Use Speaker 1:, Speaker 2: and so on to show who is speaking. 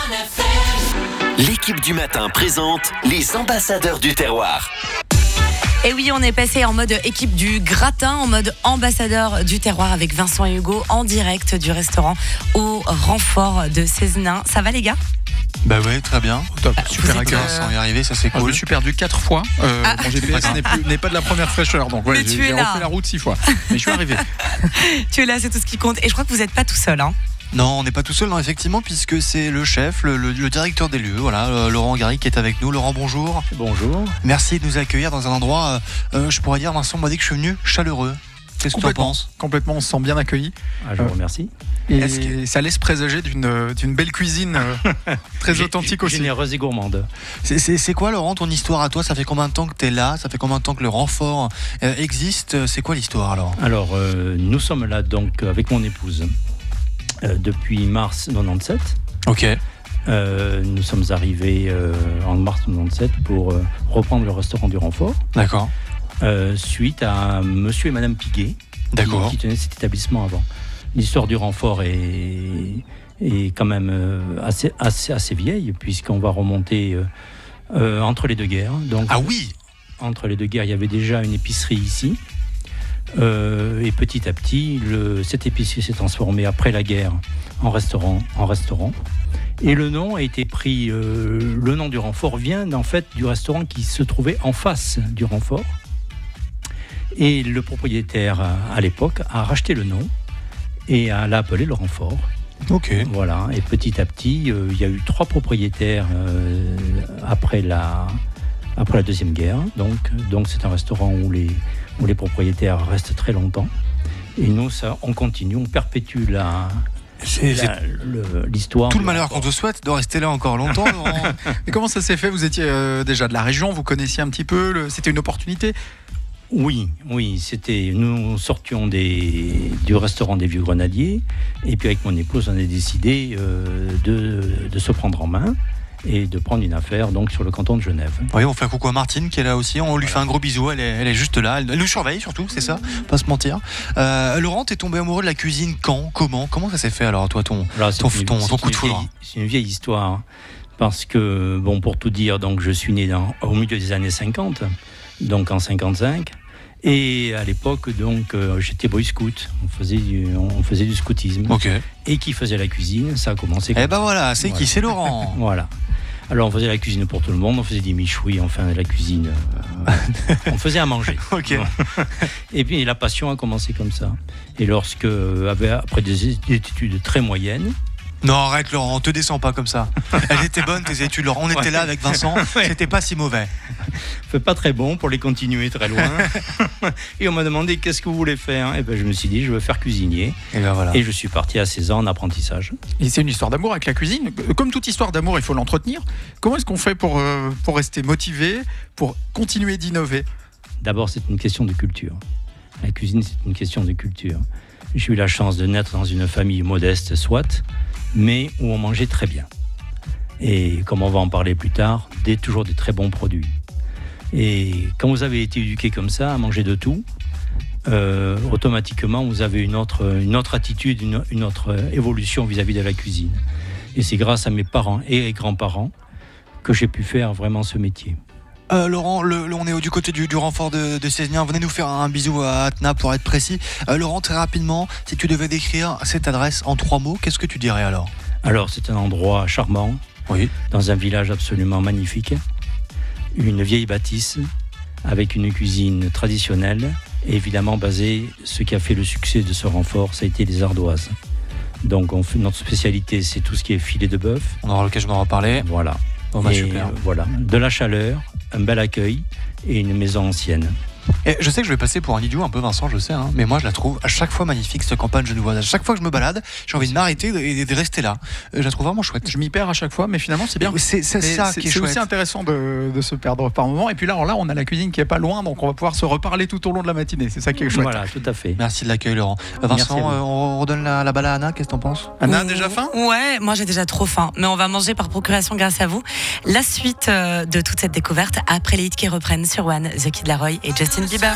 Speaker 1: L'équipe du matin présente les ambassadeurs du terroir.
Speaker 2: Et oui, on est passé en mode équipe du gratin, en mode ambassadeur du terroir avec Vincent et Hugo en direct du restaurant au renfort de Cézenin. Ça va les gars ?
Speaker 3: Bah ouais, très bien.
Speaker 4: Top,
Speaker 3: Super accueil sans y arriver, ça c'est
Speaker 4: Je me
Speaker 3: cool.
Speaker 4: suis perdu 4 fois. Mon GPS n'est pas de la première fraîcheur, donc ouais,
Speaker 2: Mais tu
Speaker 4: j'ai
Speaker 2: es là.
Speaker 4: refait la route 6 fois. Mais je suis arrivé.
Speaker 2: Tu es là, c'est tout ce qui compte. Et je crois que vous n'êtes pas tout seul. Hein.
Speaker 3: Non, on n'est pas tout seul, non, effectivement, puisque c'est le chef, le directeur des lieux, voilà, Laurent Garry qui est avec nous. Laurent, bonjour.
Speaker 5: Bonjour.
Speaker 3: Merci de nous accueillir dans un endroit, je pourrais dire, Vincent m'a dit que je suis venu chaleureux. Qu'est-ce que tu en penses ?
Speaker 4: Complètement, on se sent bien accueilli.
Speaker 5: Je vous remercie.
Speaker 4: Et ça laisse présager d'une belle cuisine très authentique aussi.
Speaker 5: Généreuse et gourmande.
Speaker 3: C'est quoi, Laurent, ton histoire à toi ? Ça fait combien de temps que tu es là ? Ça fait combien de temps que le renfort existe ? C'est quoi l'histoire alors ?
Speaker 5: Alors, nous sommes là donc avec mon épouse depuis mars 97.
Speaker 3: Ok.
Speaker 5: Nous sommes arrivés en mars 97 pour reprendre le restaurant du renfort.
Speaker 3: D'accord.
Speaker 5: Suite à monsieur et madame Piguet qui tenaient cet établissement avant. L'histoire du renfort est quand même assez vieille, puisqu'on va remonter entre les deux guerres. Donc,
Speaker 3: ah oui.
Speaker 5: Entre les deux guerres, il y avait déjà une épicerie ici. Et petit à petit, cette épicerie s'est transformée après la guerre en restaurant. Et le nom a été pris. Le nom du renfort vient en fait du restaurant qui se trouvait en face du renfort. Et le propriétaire à l'époque a racheté le nom et l'a appelé le renfort.
Speaker 3: Ok.
Speaker 5: Voilà. Et petit à petit, il y a eu 3 propriétaires après la Deuxième Guerre. Donc c'est un restaurant où les propriétaires restent très longtemps. Et nous, on continue, on perpétue l'histoire.
Speaker 3: Tout le malheur qu'on te souhaite de rester là encore longtemps, Laurent.
Speaker 4: Et comment ça s'est fait ? Vous étiez déjà de la région, vous connaissiez un petit peu, c'était une opportunité ?
Speaker 5: Oui, nous sortions du restaurant des Vieux Grenadiers, et puis avec mon épouse, on a décidé de se prendre en main et de prendre une affaire donc sur le canton de Genève.
Speaker 3: Oui, on fait un coucou à Martine qui est là aussi, on lui fait un gros bisou, elle est juste là, elle nous surveille surtout, c'est ça, pas se mentir. Laurent, t'es tombé amoureux de la cuisine quand ? Comment ça s'est fait alors, toi, ton coup de foudre ?
Speaker 5: C'est une vieille histoire, parce que, pour tout dire, donc, je suis né au milieu des années 50, donc en 55, et à l'époque, donc, j'étais boy scout, on faisait du scoutisme.
Speaker 3: Ok.
Speaker 5: Et qui faisait la cuisine, ça a commencé comme
Speaker 3: ben voilà, c'est qui ? C'est Laurent.
Speaker 5: Voilà. Alors on faisait la cuisine pour tout le monde, on faisait des michouis, enfin la cuisine, on faisait à manger.
Speaker 3: Ok.
Speaker 5: Et puis la passion a commencé comme ça. Et après des études très moyennes.
Speaker 3: Non, arrête Laurent, on te descend pas comme ça. Elles étaient bonnes tes études, Laurent. On était là avec Vincent, c'était pas si mauvais.
Speaker 5: Fait pas très bon pour les continuer très loin. Et on m'a demandé qu'est-ce que vous voulez faire. Et je me suis dit je veux faire cuisinier.
Speaker 3: Et voilà.
Speaker 5: Et je suis parti à 16 ans en apprentissage.
Speaker 4: Et c'est une histoire d'amour avec la cuisine. Comme toute histoire d'amour, il faut l'entretenir. Comment est-ce qu'on fait pour rester motivé, pour continuer d'innover ?
Speaker 5: D'abord, c'est une question de culture. La cuisine, c'est une question de culture. J'ai eu la chance de naître dans une famille modeste, soit, mais où on mangeait très bien. Et comme on va en parler plus tard, toujours des très bons produits. Et quand vous avez été éduqué comme ça, à manger de tout, automatiquement, vous avez une autre attitude, une autre évolution vis-à-vis de la cuisine. Et c'est grâce à mes parents et grands-parents que j'ai pu faire vraiment ce métier.
Speaker 3: Laurent, on est du côté du renfort de Cézenin. Venez nous faire un bisou à Atna pour être précis. Laurent, très rapidement, si tu devais décrire cette adresse en 3 mots, qu'est-ce que tu dirais alors ?
Speaker 5: Alors, c'est un endroit charmant, dans un village absolument magnifique, une vieille bâtisse avec une cuisine traditionnelle et évidemment ce qui a fait le succès de ce renfort, ça a été les ardoises. Donc, notre spécialité, c'est tout ce qui est filet de bœuf.
Speaker 3: On aura l'occasion d'en reparler.
Speaker 5: Voilà.
Speaker 3: Super.
Speaker 5: Voilà, de la chaleur, un bel accueil et une maison ancienne.
Speaker 3: Et je sais que je vais passer pour un idiot un peu, Vincent, je sais, mais moi je la trouve à chaque fois magnifique, cette campagne genevoise. À chaque fois que je me balade, j'ai envie de m'arrêter et de rester là. Je la trouve vraiment chouette.
Speaker 4: Je m'y perds à chaque fois, mais finalement c'est bien.
Speaker 3: C'est ça qui est chouette.
Speaker 4: C'est aussi intéressant de se perdre par moment. Et puis là, on a la cuisine qui est pas loin, donc on va pouvoir se reparler tout au long de la matinée. C'est ça qui est chouette.
Speaker 5: Voilà, tout à fait.
Speaker 3: Merci de l'accueil, Laurent. Vincent, on redonne la balle à Anna, qu'est-ce que t'en penses ?
Speaker 4: Anna, déjà faim ?
Speaker 2: Ouais, moi j'ai déjà trop faim, mais on va manger par procuration grâce à vous. La suite de toute cette découverte après les hits qui reprennent sur One, The Kid Laroi et Justin Bieber.